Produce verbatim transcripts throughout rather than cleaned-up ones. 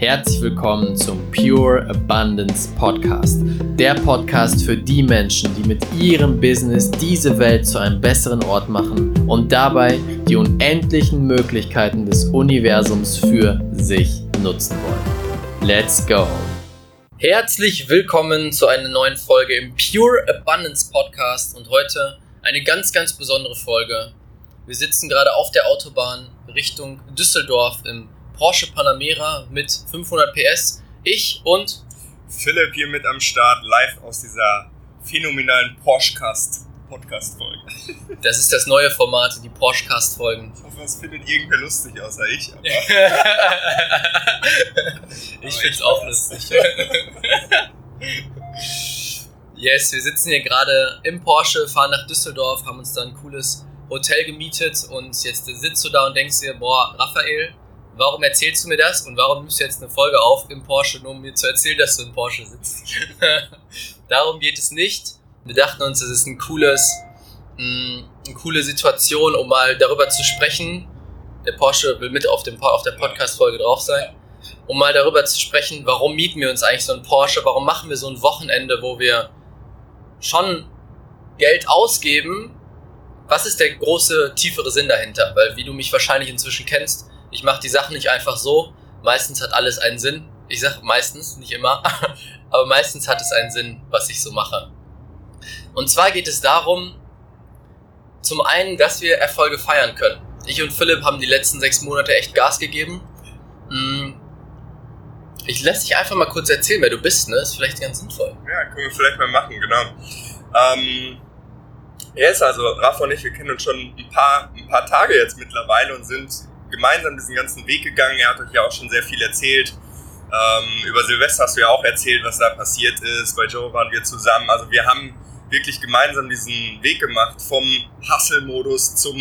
herzlich willkommen zum Pure Abundance Podcast. Der Podcast für die Menschen, die mit ihrem Business diese Welt zu einem besseren Ort machen und dabei die unendlichen Möglichkeiten des Universums für sich nutzen wollen. Let's go! Herzlich willkommen zu einer neuen Folge im Pure Abundance Podcast und heute eine ganz, ganz besondere Folge. Wir sitzen gerade auf der Autobahn Richtung Düsseldorf im Porsche Panamera mit fünfhundert P S. Ich und Philipp hier mit am Start, live aus dieser phänomenalen Porsche-Cast-Podcast-Folge. Das ist das neue Format, die Porsche-Cast-Folgen. Ich hoffe, es findet irgendwer lustig, außer ich. Aber ich finde es auch lustig. Yes, wir sitzen hier gerade im Porsche, fahren nach Düsseldorf, haben uns da ein cooles Hotel gemietet und jetzt sitzt du da und denkst dir, boah, Raphael, warum erzählst du mir das und warum nimmst du jetzt eine Folge auf im Porsche, nur um mir zu erzählen, dass du im Porsche sitzt? Darum geht es nicht. Wir dachten uns, es ist ein cooles, mh, eine coole Situation, um mal darüber zu sprechen. Der Porsche will mit auf, dem, auf der Podcast-Folge drauf sein. Um mal darüber zu sprechen, warum mieten wir uns eigentlich so einen Porsche? Warum machen wir so ein Wochenende, wo wir schon Geld ausgeben? Was ist der große, tiefere Sinn dahinter? Weil, wie du mich wahrscheinlich inzwischen kennst, ich mache die Sachen nicht einfach so. Meistens hat alles einen Sinn. Ich sage meistens, nicht immer. Aber meistens hat es einen Sinn, was ich so mache. Und zwar geht es darum, zum einen, dass wir Erfolge feiern können. Ich und Philipp haben die letzten sechs Monate echt Gas gegeben. Ich lasse dich einfach mal kurz erzählen, wer du bist, ne? Ist vielleicht ganz sinnvoll. Ja, können wir vielleicht mal machen, genau. Ähm, yes, also Rafa und ich, wir kennen uns schon ein paar, ein paar Tage jetzt mittlerweile und sind gemeinsam diesen ganzen Weg gegangen. Er hat euch ja auch schon sehr viel erzählt. Ähm, über Silvester hast du ja auch erzählt, was da passiert ist. Bei Joe waren wir zusammen. Also wir haben wirklich gemeinsam diesen Weg gemacht vom Hustle-Modus zum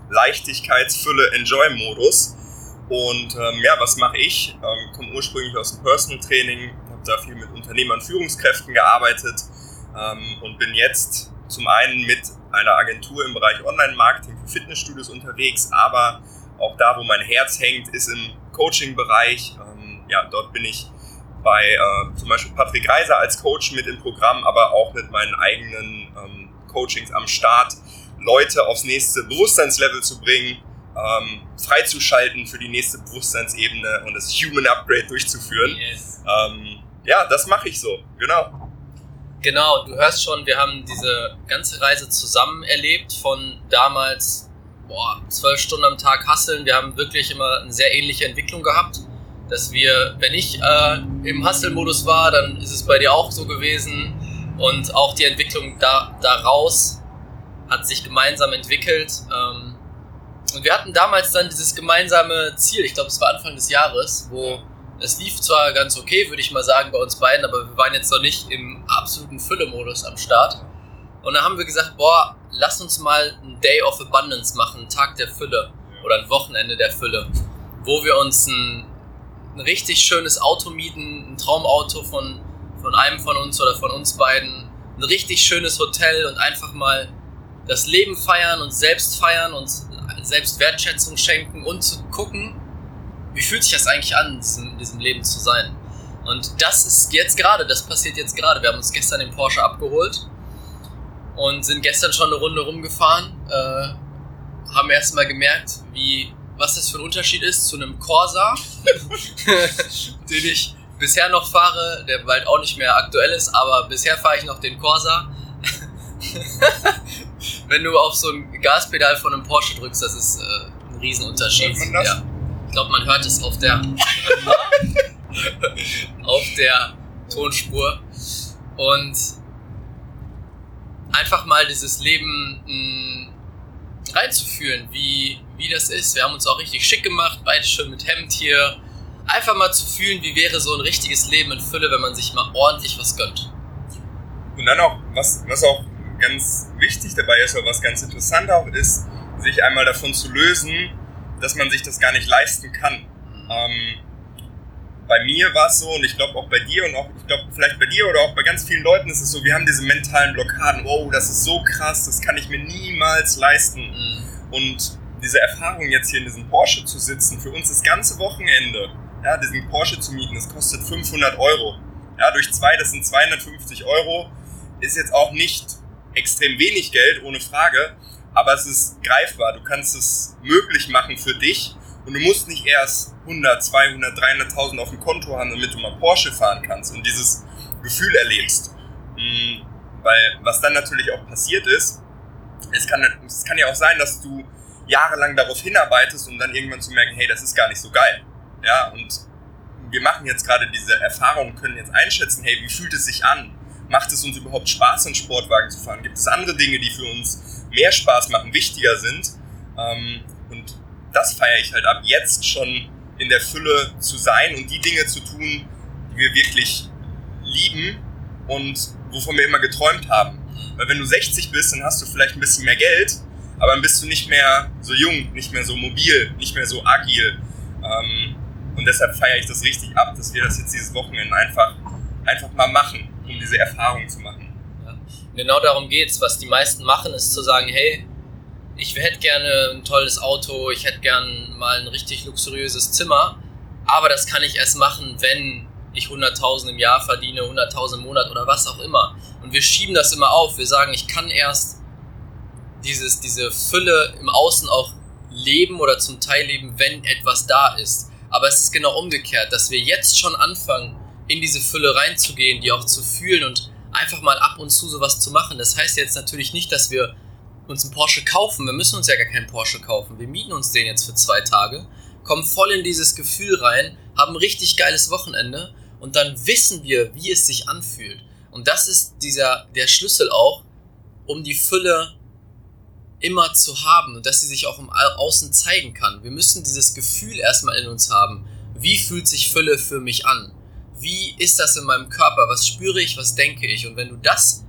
Leichtigkeits-Fülle-Enjoy-Modus. Und ähm, ja, was mache ich? Ähm, komme ursprünglich aus dem Personal Training, habe da viel mit Unternehmern und Führungskräften gearbeitet ähm, und bin jetzt zum einen mit einer Agentur im Bereich Online-Marketing für Fitnessstudios unterwegs, aber auch da, wo mein Herz hängt, ist im Coaching-Bereich. Ähm, ja, dort bin ich bei äh, zum Beispiel Patrick Reiser als Coach mit im Programm, aber auch mit meinen eigenen ähm, Coachings am Start, Leute aufs nächste Bewusstseinslevel zu bringen, ähm, freizuschalten für die nächste Bewusstseinsebene und das Human Upgrade durchzuführen. Yes. Ähm, ja, das mache ich so, genau. Genau, du hörst schon, wir haben diese ganze Reise zusammen erlebt, von damals boah, zwölf Stunden am Tag hustlen. Wir haben wirklich immer eine sehr ähnliche Entwicklung gehabt, dass wir, wenn ich äh, im Hustle-Modus war, dann ist es bei dir auch so gewesen und auch die Entwicklung da, daraus hat sich gemeinsam entwickelt ähm, und wir hatten damals dann dieses gemeinsame Ziel, ich glaube es war Anfang des Jahres, wo es lief zwar ganz okay, würde ich mal sagen, bei uns beiden, aber wir waren jetzt noch nicht im absoluten Fülle-Modus am Start. Und dann haben wir gesagt, boah, lass uns mal ein Day of Abundance machen, einen Tag der Fülle oder ein Wochenende der Fülle, wo wir uns ein, ein richtig schönes Auto mieten, ein Traumauto von, von einem von uns oder von uns beiden, ein richtig schönes Hotel und einfach mal das Leben feiern und selbst feiern und selbst Wertschätzung schenken und zu gucken, wie fühlt sich das eigentlich an, in diesem, in diesem Leben zu sein. Und das ist jetzt gerade, das passiert jetzt gerade. Wir haben uns gestern den Porsche abgeholt und sind gestern schon eine Runde rumgefahren, äh, haben erstmal gemerkt, wie, was das für ein Unterschied ist zu einem Corsa, den ich bisher noch fahre, der bald auch nicht mehr aktuell ist, aber bisher fahre ich noch den Corsa. Wenn du auf so ein Gaspedal von einem Porsche drückst, das ist äh, ein Riesenunterschied. Hört man das? Ja. Ich glaube, man hört es auf der auf der Tonspur und einfach mal dieses Leben mh, reinzufühlen, wie, wie das ist. Wir haben uns auch richtig schick gemacht, beide schön mit Hemd hier. Einfach mal zu fühlen, wie wäre so ein richtiges Leben in Fülle, wenn man sich mal ordentlich was gönnt. Und dann auch, was, was auch ganz wichtig dabei ist, oder was ganz interessant auch ist, sich einmal davon zu lösen, dass man sich das gar nicht leisten kann. Mhm. Ähm, bei mir war es so, und ich glaube auch bei dir und auch, ich glaube vielleicht bei dir oder auch bei ganz vielen Leuten ist es so, wir haben diese mentalen Blockaden, wow, das ist so krass, das kann ich mir niemals leisten. Mhm. Und diese Erfahrung jetzt hier in diesem Porsche zu sitzen, für uns das ganze Wochenende, ja, diesen Porsche zu mieten, das kostet fünfhundert Euro. Ja, durch zwei, das sind zweihundertfünfzig Euro, ist jetzt auch nicht extrem wenig Geld, ohne Frage, aber es ist greifbar. Du kannst es möglich machen für dich und du musst nicht erst hundert, zweihundert, dreihunderttausend auf dem Konto haben, damit du mal Porsche fahren kannst und dieses Gefühl erlebst. Weil was dann natürlich auch passiert ist, es kann, es kann ja auch sein, dass du jahrelang darauf hinarbeitest, um dann irgendwann zu merken, hey, das ist gar nicht so geil. Ja, und wir machen jetzt gerade diese Erfahrung, können jetzt einschätzen, hey, wie fühlt es sich an? Macht es uns überhaupt Spaß, einen Sportwagen zu fahren? Gibt es andere Dinge, die für uns mehr Spaß machen, wichtiger sind? Und das feiere ich halt ab, jetzt schon in der Fülle zu sein und die Dinge zu tun, die wir wirklich lieben und wovon wir immer geträumt haben. Weil wenn du sechzig bist, dann hast du vielleicht ein bisschen mehr Geld, aber dann bist du nicht mehr so jung, nicht mehr so mobil, nicht mehr so agil. Und deshalb feiere ich das richtig ab, dass wir das jetzt dieses Wochenende einfach, einfach mal machen, um diese Erfahrung zu machen. Ja. Genau darum geht's. Was die meisten machen, ist zu sagen, hey, ich hätte gerne ein tolles Auto, ich hätte gerne mal ein richtig luxuriöses Zimmer, aber das kann ich erst machen, wenn ich hunderttausend im Jahr verdiene, hunderttausend im Monat oder was auch immer. Und wir schieben das immer auf. Wir sagen, ich kann erst dieses, diese Fülle im Außen auch leben oder zum Teil leben, wenn etwas da ist. Aber es ist genau umgekehrt, dass wir jetzt schon anfangen, in diese Fülle reinzugehen, die auch zu fühlen und einfach mal ab und zu sowas zu machen. Das heißt jetzt natürlich nicht, dass wir uns einen Porsche kaufen. Wir müssen uns ja gar keinen Porsche kaufen. Wir mieten uns den jetzt für zwei Tage, kommen voll in dieses Gefühl rein, haben ein richtig geiles Wochenende und dann wissen wir, wie es sich anfühlt. Und das ist dieser, der Schlüssel auch, um die Fülle immer zu haben und dass sie sich auch im Außen zeigen kann. Wir müssen dieses Gefühl erstmal in uns haben. Wie fühlt sich Fülle für mich an? Wie ist das in meinem Körper? Was spüre ich? Was denke ich? Und wenn du das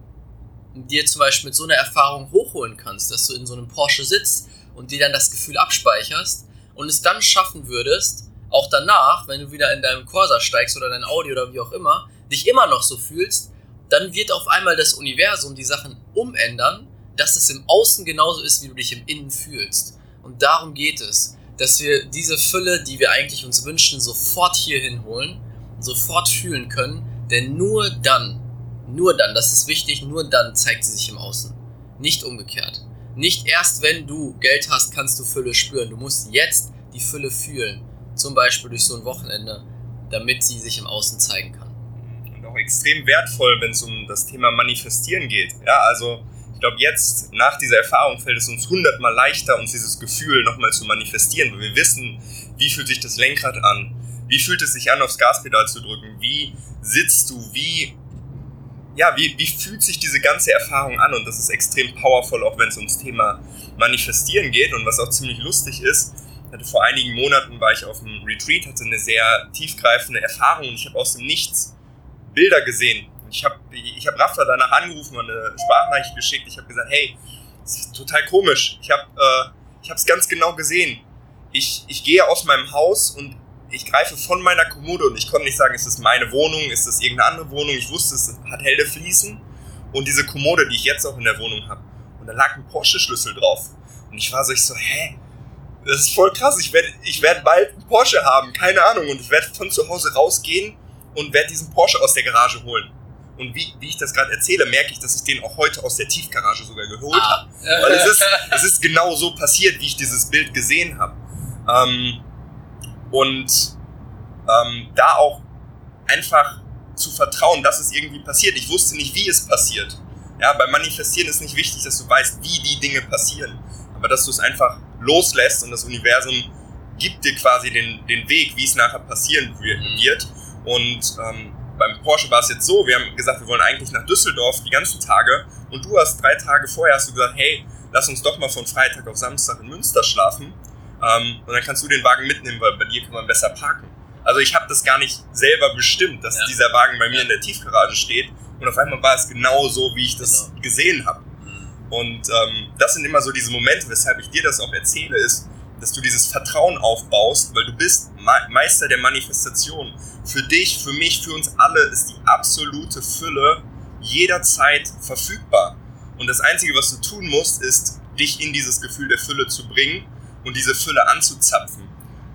dir zum Beispiel mit so einer Erfahrung hochholen kannst, dass du in so einem Porsche sitzt und dir dann das Gefühl abspeicherst und es dann schaffen würdest, auch danach, wenn du wieder in deinem Corsa steigst oder dein Audi oder wie auch immer, dich immer noch so fühlst, dann wird auf einmal das Universum die Sachen umändern, dass es im Außen genauso ist, wie du dich im Innen fühlst. Und darum geht es, dass wir diese Fülle, die wir eigentlich uns wünschen, sofort hierhin holen, sofort fühlen können, denn nur dann, nur dann, das ist wichtig, nur dann zeigt sie sich im Außen. Nicht umgekehrt. Nicht erst, wenn du Geld hast, kannst du Fülle spüren. Du musst jetzt die Fülle fühlen, zum Beispiel durch so ein Wochenende, damit sie sich im Außen zeigen kann. Und auch extrem wertvoll, wenn es um das Thema Manifestieren geht. Ja, also ich glaube, jetzt, nach dieser Erfahrung, fällt es uns hundertmal leichter, uns dieses Gefühl nochmal zu manifestieren, weil wir wissen, wie fühlt sich das Lenkrad an, wie fühlt es sich an, aufs Gaspedal zu drücken, wie sitzt du, wie, ja, wie, wie fühlt sich diese ganze Erfahrung an, und das ist extrem powerful, auch wenn es ums Thema Manifestieren geht. Und was auch ziemlich lustig ist, hatte vor einigen Monaten war ich auf einem Retreat, hatte eine sehr tiefgreifende Erfahrung und ich habe aus dem Nichts Bilder gesehen. Ich habe ich hab Rafa danach angerufen und eine Sprachnachricht geschickt. Ich habe gesagt, hey, das ist total komisch. Ich habe äh, ich habe es ganz genau gesehen. Ich, ich gehe aus meinem Haus und ich greife von meiner Kommode und ich konnte nicht sagen, ist das meine Wohnung, ist das irgendeine andere Wohnung. Ich wusste, es hat helle Fliesen und diese Kommode, die ich jetzt auch in der Wohnung habe. Und da lag ein Porsche-Schlüssel drauf. Und ich war so, ich so, hä? Das ist voll krass. Ich werde ich werd bald einen Porsche haben, keine Ahnung. Und ich werde von zu Hause rausgehen und werde diesen Porsche aus der Garage holen. Und wie, wie ich das gerade erzähle, merke ich, dass ich den auch heute aus der Tiefgarage sogar geholt ah. habe. Weil es ist, es ist genau so passiert, wie ich dieses Bild gesehen habe. Ähm, und ähm, da auch einfach zu vertrauen, dass es irgendwie passiert. Ich wusste nicht, wie es passiert. Ja, beim Manifestieren ist nicht wichtig, dass du weißt, wie die Dinge passieren. Aber dass du es einfach loslässt und das Universum gibt dir quasi den, den Weg, wie es nachher passieren wird. Und ähm, beim Porsche war es jetzt so, wir haben gesagt, wir wollen eigentlich nach Düsseldorf die ganzen Tage und du hast drei Tage vorher hast du gesagt, hey, lass uns doch mal von Freitag auf Samstag in Münster schlafen ähm, und dann kannst du den Wagen mitnehmen, weil bei dir kann man besser parken. Also ich habe das gar nicht selber bestimmt, dass ja. dieser Wagen bei mir ja. in der Tiefgarage steht und auf einmal war es genau so, wie ich das genau. gesehen habe. Und ähm, das sind immer so diese Momente, weshalb ich dir das auch erzähle, ist, dass du dieses Vertrauen aufbaust, weil du bist Meister der Manifestation. Für dich, für mich, für uns alle ist die absolute Fülle jederzeit verfügbar. Und das Einzige, was du tun musst, ist, dich in dieses Gefühl der Fülle zu bringen und diese Fülle anzuzapfen.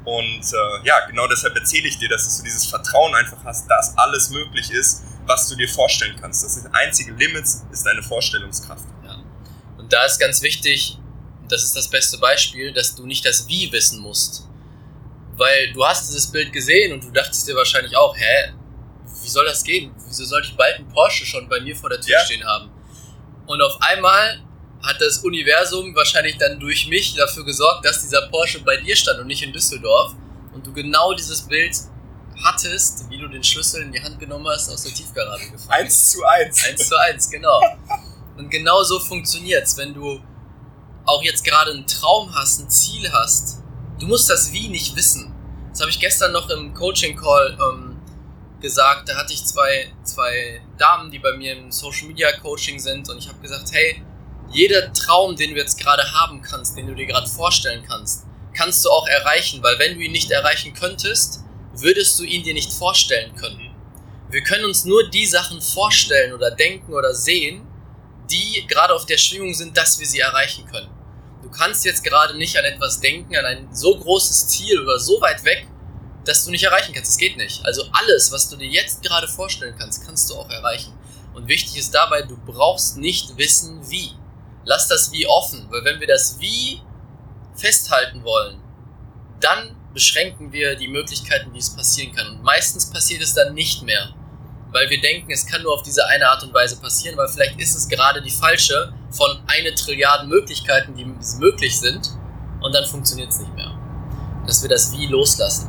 Und äh, ja, genau deshalb erzähle ich dir, dass du dieses Vertrauen einfach hast, dass alles möglich ist, was du dir vorstellen kannst. Das einzige Limit ist deine Vorstellungskraft. Ja. Und da ist ganz wichtig, das ist das beste Beispiel, dass du nicht das Wie wissen musst. Weil du hast dieses Bild gesehen und du dachtest dir wahrscheinlich auch, hä, wie soll das gehen? Wieso sollte ich bald einen Porsche schon bei mir vor der Tür ja. stehen haben? Und auf einmal hat das Universum wahrscheinlich dann durch mich dafür gesorgt, dass dieser Porsche bei dir stand und nicht in Düsseldorf und du genau dieses Bild hattest, wie du den Schlüssel in die Hand genommen hast, aus der Tiefgarage gefahren. Eins zu eins. Eins zu eins, genau. Und genau so funktioniert's, wenn du auch jetzt gerade einen Traum hast, ein Ziel hast. Du musst das Wie nicht wissen. Das habe ich gestern noch im Coaching-Call ähm, gesagt. Da hatte ich zwei, zwei Damen, die bei mir im Social-Media-Coaching sind und ich habe gesagt, hey, jeder Traum, den du jetzt gerade haben kannst, den du dir gerade vorstellen kannst, kannst du auch erreichen, weil wenn du ihn nicht erreichen könntest, würdest du ihn dir nicht vorstellen können. Wir können uns nur die Sachen vorstellen oder denken oder sehen, die gerade auf der Schwingung sind, dass wir sie erreichen können. Du kannst jetzt gerade nicht an etwas denken, an ein so großes Ziel oder so weit weg, dass du nicht erreichen kannst. Das geht nicht. Also alles, was du dir jetzt gerade vorstellen kannst, kannst du auch erreichen. Und wichtig ist dabei, du brauchst nicht wissen, wie. Lass das Wie offen, weil wenn wir das Wie festhalten wollen, dann beschränken wir die Möglichkeiten, wie es passieren kann. Und meistens passiert es dann nicht mehr, weil wir denken, es kann nur auf diese eine Art und Weise passieren, weil vielleicht ist es gerade die falsche von eine Trilliarden Möglichkeiten, die möglich sind, und dann funktioniert es nicht mehr. Dass wir das Wie loslassen.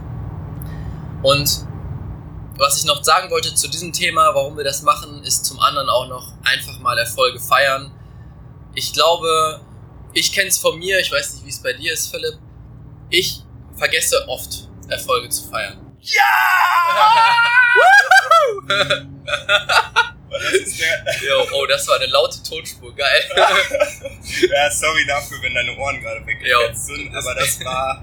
Und was ich noch sagen wollte zu diesem Thema, warum wir das machen, ist zum anderen auch noch einfach mal Erfolge feiern. Ich glaube, ich kenne es von mir, ich weiß nicht, wie es bei dir ist, Philipp. Ich vergesse oft, Erfolge zu feiern. Ja! Das ist der Yo, oh, das war eine laute Tonspur, geil. Ja, sorry dafür, wenn deine Ohren gerade weggefetzt sind, aber das war,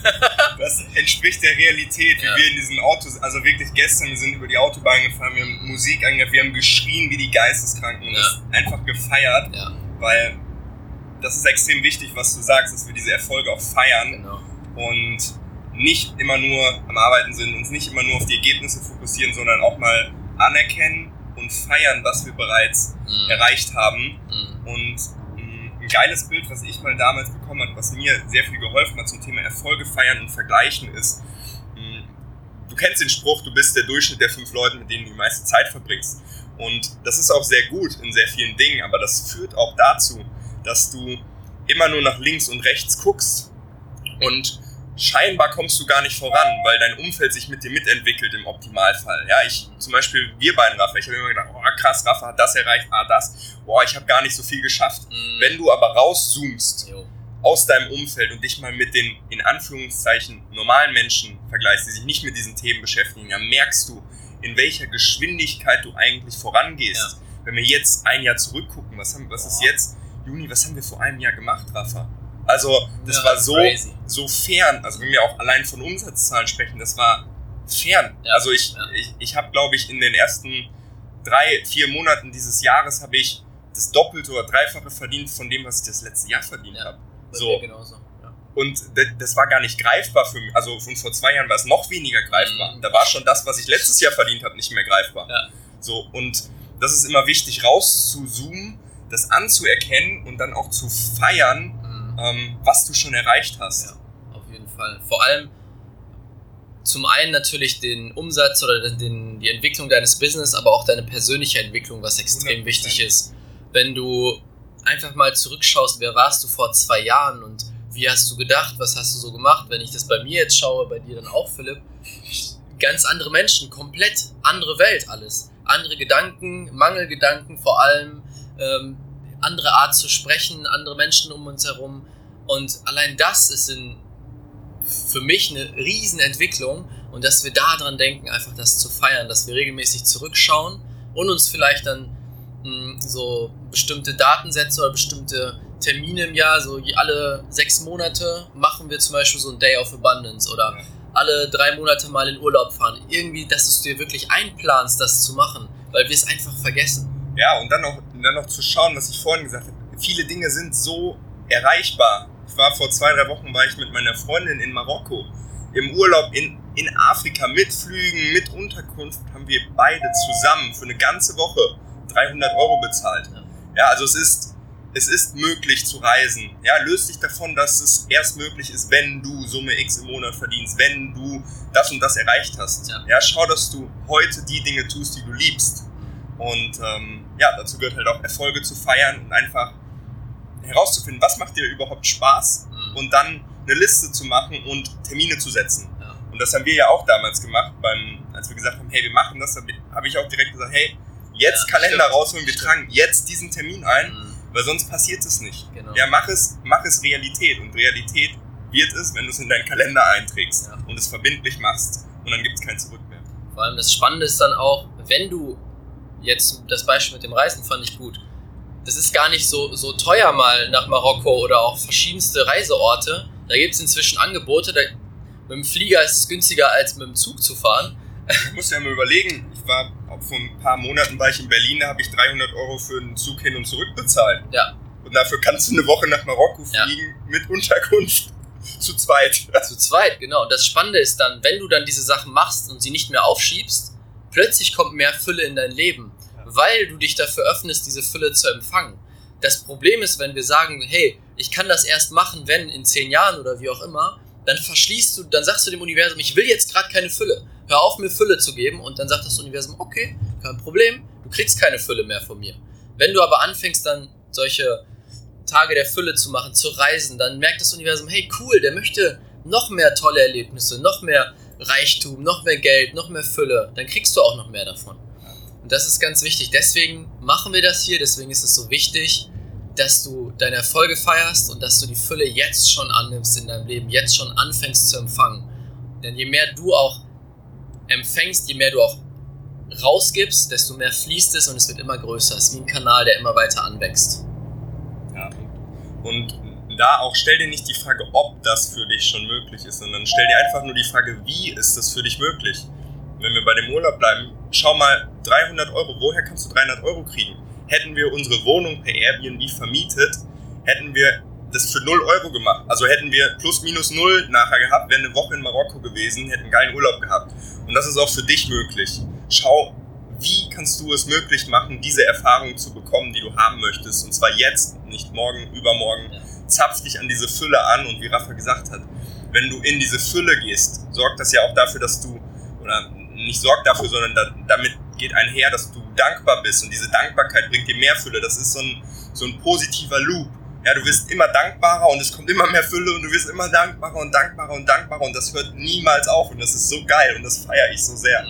das entspricht der Realität, wie ja. wir in diesen Autos, also wirklich gestern, wir sind über die Autobahn gefahren, wir haben Musik angehört, wir haben geschrien wie die Geisteskranken und ja. das einfach gefeiert, ja. weil das ist extrem wichtig, was du sagst, dass wir diese Erfolge auch feiern genau. und nicht immer nur am Arbeiten sind, uns nicht immer nur auf die Ergebnisse fokussieren, sondern auch mal anerkennen und feiern, was wir bereits mm. erreicht haben. Mm. Und mh, ein geiles Bild, was ich mal damals bekommen habe, was mir sehr viel geholfen hat zum Thema Erfolge feiern und vergleichen ist, mh, du kennst den Spruch, du bist der Durchschnitt der fünf Leute, mit denen du die meiste Zeit verbringst. Und das ist auch sehr gut in sehr vielen Dingen, aber das führt auch dazu, dass du immer nur nach links und rechts guckst und scheinbar kommst du gar nicht voran, weil dein Umfeld sich mit dir mitentwickelt im Optimalfall. Ja, ich, zum Beispiel wir beiden, Rafa, ich habe immer gedacht, oh krass, Rafa hat das erreicht, ah das, boah, ich habe gar nicht so viel geschafft. Mhm. Wenn du aber rauszoomst jo. aus deinem Umfeld und dich mal mit den, in Anführungszeichen, normalen Menschen vergleichst, die sich nicht mit diesen Themen beschäftigen, dann merkst du, in welcher Geschwindigkeit du eigentlich vorangehst. Ja. Wenn wir jetzt ein Jahr zurückgucken, was, haben, was ist jetzt, Juni, was haben wir vor einem Jahr gemacht, Rafa? Also das ja, war so, so fern, also wenn wir auch allein von Umsatzzahlen sprechen, das war fern. Ja, also ich, ja. ich, ich habe, glaube ich, in den ersten drei, vier Monaten dieses Jahres habe ich das Doppelte oder Dreifache verdient von dem, was ich das letzte Jahr verdient ja, habe. So. Genauso. Ja. Und das war gar nicht greifbar für mich, also vor zwei Jahren war es noch weniger greifbar. Mhm. Da war schon das, was ich letztes Jahr verdient habe, nicht mehr greifbar. Ja. So, und das ist immer wichtig, rauszuzoomen, das anzuerkennen und dann auch zu feiern, was du schon erreicht hast. Ja, auf jeden Fall. Vor allem zum einen natürlich den Umsatz oder den, die Entwicklung deines Business, aber auch deine persönliche Entwicklung, was extrem hundert Prozent wichtig ist. Wenn du einfach mal zurückschaust, wer warst du vor zwei Jahren und wie hast du gedacht, was hast du so gemacht? Wenn ich das bei mir jetzt schaue, bei dir dann auch, Philipp, ganz andere Menschen, komplett andere Welt alles. Andere Gedanken, Mangelgedanken vor allem, ähm, andere Art zu sprechen, andere Menschen um uns herum. Und allein das ist in, für mich eine Riesenentwicklung. Und dass wir daran denken, einfach das zu feiern, dass wir regelmäßig zurückschauen und uns vielleicht dann mh, so bestimmte Datensätze oder bestimmte Termine im Jahr, so alle sechs Monate machen wir zum Beispiel so ein Day of Abundance oder alle drei Monate mal in Urlaub fahren. Irgendwie, dass du dir wirklich einplanst, das zu machen, weil wir es einfach vergessen. Ja, und dann noch, dann noch zu schauen, was ich vorhin gesagt habe. Viele Dinge sind so erreichbar. Ich war vor zwei, drei Wochen war ich mit meiner Freundin in Marokko im Urlaub in, in Afrika mit Flügen, mit Unterkunft haben wir beide zusammen für eine ganze Woche dreihundert Euro bezahlt. Ja, also es ist, es ist möglich zu reisen. Ja, löst dich davon, dass es erst möglich ist, wenn du Summe X im Monat verdienst, wenn du das und das erreicht hast. Ja, ja, schau, dass du heute die Dinge tust, die du liebst. Und ähm, ja, dazu gehört halt auch Erfolge zu feiern und einfach herauszufinden, was macht dir überhaupt Spaß, mhm. und dann eine Liste zu machen und Termine zu setzen. Ja. Und das haben wir ja auch damals gemacht, beim, als wir gesagt haben, hey, wir machen das, habe ich auch direkt gesagt, hey, jetzt ja, Kalender stimmt. rausholen, wir tragen jetzt diesen Termin ein, mhm. weil sonst passiert es nicht. Genau. Ja, mach es, mach es Realität, und Realität wird es, wenn du es in deinen Kalender einträgst, ja. und es verbindlich machst, und dann gibt es kein Zurück mehr. Vor allem das Spannende ist dann auch, wenn du jetzt, das Beispiel mit dem Reisen fand ich gut, das ist gar nicht so, so teuer mal nach Marokko oder auch verschiedenste Reiseorte. Da gibt es inzwischen Angebote, da, mit dem Flieger ist es günstiger als mit dem Zug zu fahren. Ich muss ja mal überlegen, ich war vor ein paar Monaten war ich in Berlin, da habe ich dreihundert Euro für einen Zug hin und zurück bezahlt. Ja. Und dafür kannst du eine Woche nach Marokko fliegen, ja. mit Unterkunft. Zu zweit. Zu zweit, genau. Und das Spannende ist dann, wenn du dann diese Sachen machst und sie nicht mehr aufschiebst, plötzlich kommt mehr Fülle in dein Leben, ja. weil du dich dafür öffnest, diese Fülle zu empfangen. Das Problem ist, wenn wir sagen, hey, ich kann das erst machen, wenn in zehn Jahren oder wie auch immer, dann verschließt du, dann sagst du dem Universum, ich will jetzt gerade keine Fülle. Hör auf, mir Fülle zu geben, und dann sagt das Universum, okay, kein Problem, du kriegst keine Fülle mehr von mir. Wenn du aber anfängst, dann solche Tage der Fülle zu machen, zu reisen, dann merkt das Universum, hey cool, der möchte noch mehr tolle Erlebnisse, noch mehr Reichtum, noch mehr Geld, noch mehr Fülle, dann kriegst du auch noch mehr davon. Und das ist ganz wichtig. Deswegen machen wir das hier, deswegen ist es so wichtig, dass du deine Erfolge feierst und dass du die Fülle jetzt schon annimmst in deinem Leben, jetzt schon anfängst zu empfangen. Denn je mehr du auch empfängst, je mehr du auch rausgibst, desto mehr fließt es und es wird immer größer. Es ist wie ein Kanal, der immer weiter anwächst. Ja, und da auch stell dir nicht die Frage, ob das für dich schon möglich ist, sondern stell dir einfach nur die Frage, wie ist das für dich möglich? Wenn wir bei dem Urlaub bleiben, schau mal, dreihundert Euro, woher kannst du dreihundert Euro kriegen? Hätten wir unsere Wohnung per Airbnb vermietet, hätten wir das für null Euro gemacht. Also hätten wir plus minus null nachher gehabt, wären eine Woche in Marokko gewesen, hätten einen geilen Urlaub gehabt. Und das ist auch für dich möglich. Schau, wie kannst du es möglich machen, diese Erfahrung zu bekommen, die du haben möchtest. Und zwar jetzt, nicht morgen, übermorgen. Ja. Zapf dich an diese Fülle an, und wie Rafa gesagt hat, wenn du in diese Fülle gehst, sorgt das ja auch dafür, dass du, oder nicht sorgt dafür, sondern da, damit geht einher, dass du dankbar bist, und diese Dankbarkeit bringt dir mehr Fülle. Das ist so ein, so ein positiver Loop. Ja, du wirst immer dankbarer und es kommt immer mehr Fülle und du wirst immer dankbarer und dankbarer und dankbarer, und das hört niemals auf, und das ist so geil und das feiere ich so sehr.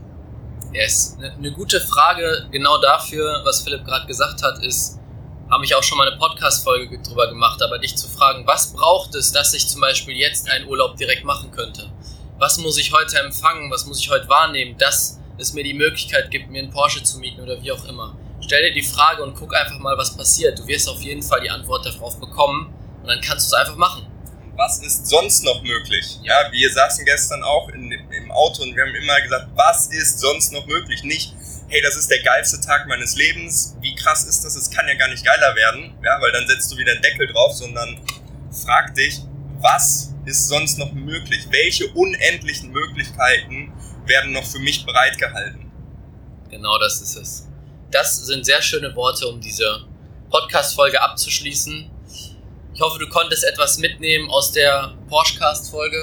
Yes. Eine gute Frage genau dafür, was Philipp gerade gesagt hat, ist, habe ich auch schon mal eine Podcast-Folge drüber gemacht, aber dich zu fragen, was braucht es, dass ich zum Beispiel jetzt einen Urlaub direkt machen könnte? Was muss ich heute empfangen? Was muss ich heute wahrnehmen, dass es mir die Möglichkeit gibt, mir einen Porsche zu mieten oder wie auch immer? Stell dir die Frage und guck einfach mal, was passiert. Du wirst auf jeden Fall die Antwort darauf bekommen, und dann kannst du es einfach machen. Was ist sonst noch möglich? Ja, wir saßen gestern auch in, im Auto und wir haben immer gesagt, was ist sonst noch möglich? Nicht, hey, das ist der geilste Tag meines Lebens, wie krass ist das, es kann ja gar nicht geiler werden, ja, weil dann setzt du wieder einen Deckel drauf, sondern frag dich, was ist sonst noch möglich? Welche unendlichen Möglichkeiten werden noch für mich bereitgehalten? Genau, das ist es. Das sind sehr schöne Worte, um diese Podcast-Folge abzuschließen. Ich hoffe, du konntest etwas mitnehmen aus der Porschecast-Folge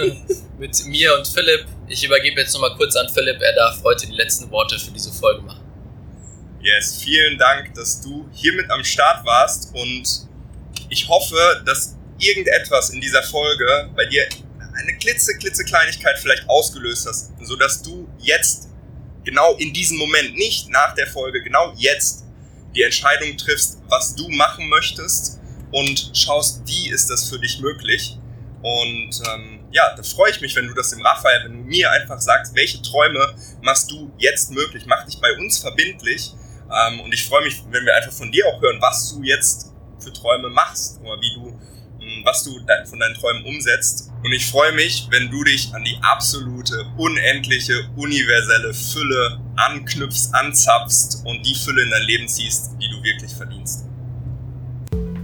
mit mir und Philipp. Ich übergebe jetzt nochmal kurz an Philipp. Er darf heute die letzten Worte für diese Folge machen. Yes, vielen Dank, dass du hier mit am Start warst, und ich hoffe, dass irgendetwas in dieser Folge bei dir eine klitze, klitze Kleinigkeit vielleicht ausgelöst hast, sodass du jetzt genau in diesem Moment, nicht nach der Folge, genau jetzt die Entscheidung triffst, was du machen möchtest, und schaust, wie ist das für dich möglich. Und ähm, ja, da freue ich mich, wenn du das dem Raphael, wenn du mir einfach sagst, welche Träume machst du jetzt möglich, mach dich bei uns verbindlich, ähm, und ich freue mich, wenn wir einfach von dir auch hören, was du jetzt für Träume machst oder wie du, was du von deinen Träumen umsetzt. Und ich freue mich, wenn du dich an die absolute, unendliche, universelle Fülle anknüpfst, anzapfst und die Fülle in dein Leben ziehst, die du wirklich verdienst.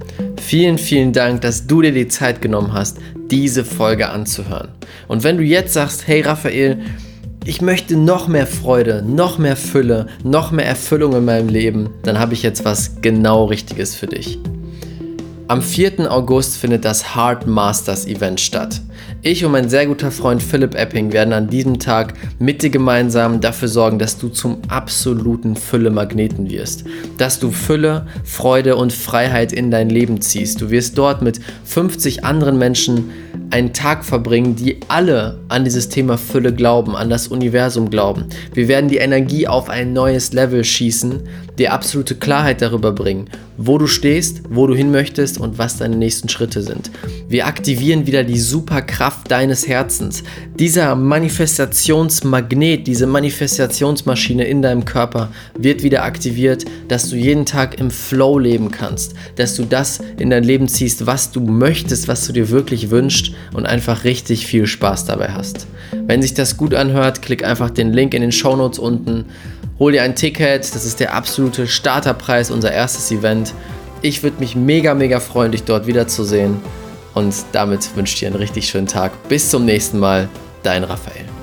Vielen, vielen Dank, dass du dir die Zeit genommen hast, diese Folge anzuhören. Und wenn du jetzt sagst, hey Raphael, ich möchte noch mehr Freude, noch mehr Fülle, noch mehr Erfüllung in meinem Leben, dann habe ich jetzt was genau Richtiges für dich. Am vierten August findet das Heart Masters Event statt. Ich und mein sehr guter Freund Philipp Epping werden an diesem Tag mit dir gemeinsam dafür sorgen, dass du zum absoluten Fülle-Magneten wirst. Dass du Fülle, Freude und Freiheit in dein Leben ziehst. Du wirst dort mit fünfzig anderen Menschen einen Tag verbringen, die alle an dieses Thema Fülle glauben, an das Universum glauben. Wir werden die Energie auf ein neues Level schießen, dir absolute Klarheit darüber bringen, wo du stehst, wo du hin möchtest und was deine nächsten Schritte sind. Wir aktivieren wieder die Superkraft deines Herzens. Dieser Manifestationsmagnet, diese Manifestationsmaschine in deinem Körper wird wieder aktiviert, dass du jeden Tag im Flow leben kannst, dass du das in dein Leben ziehst, was du möchtest, was du dir wirklich wünschst und einfach richtig viel Spaß dabei hast. Wenn sich das gut anhört, klick einfach den Link in den Shownotes unten. Hol dir ein Ticket, das ist der absolute Starterpreis, unser erstes Event. Ich würde mich mega, mega freuen, dich dort wiederzusehen. Und damit wünsche ich dir einen richtig schönen Tag. Bis zum nächsten Mal, dein Raphael.